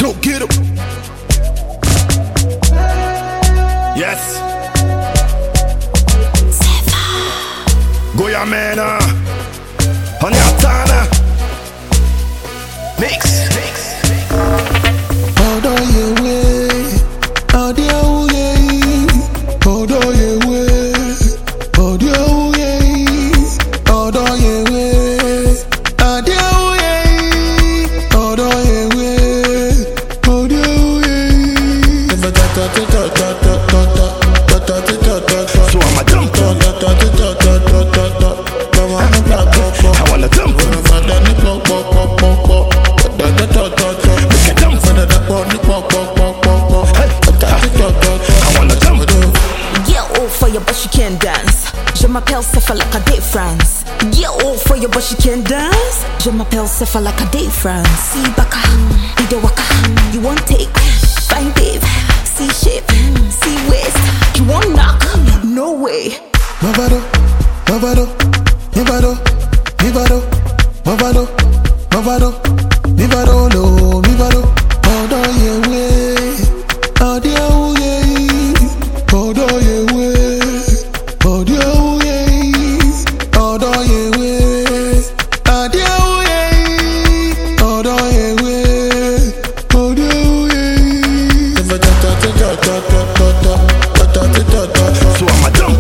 Go get him. Yes. Goya mena. Honey Atana. Mix. Hold on your way. Hold your way. Hold on your way. Hold your way. Hold on your way. Hold your way. Hold on your way. Hold your way. So I'm a dump. I wanna dump. For your but she can't dance. Je m'appelle Sefa like a day France. Yeah, all for your but she can't dance. Je m'appelle Sefa like a day France. See baka, ide waka. You want take, fine babe. See shape, see waist. You want knock? No way. Mavado, mavado, mivado, mivado, mavado, mavado, mivado, no, mivado. Hold on your way, hold your way, hold on your way, hold your way, hold on your way, hold your way, hold on your way, hold your way. So I'm a dump.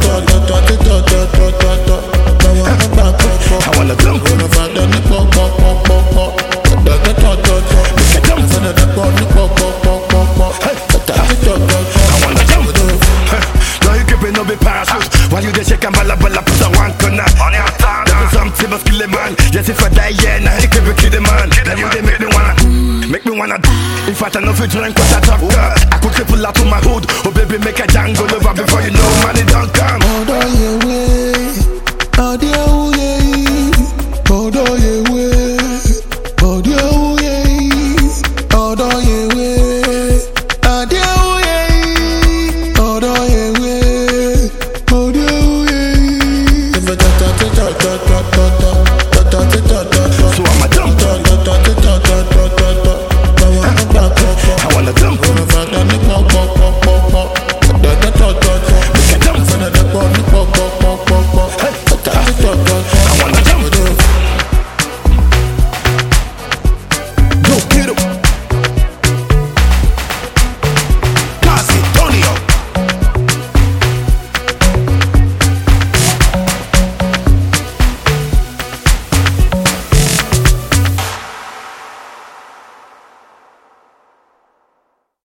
I wanna dump. No be parachute. While you dey shake and balla put a one corner. There's something must kill a man. Yes, if I die, yeah, now he can kill the man. Now you they make me wanna. In fact, I know if you drink what I talk. I could cripple out to my hood. Oh baby, make a jungle over before you know money don't come. Hold on your way, hold your way.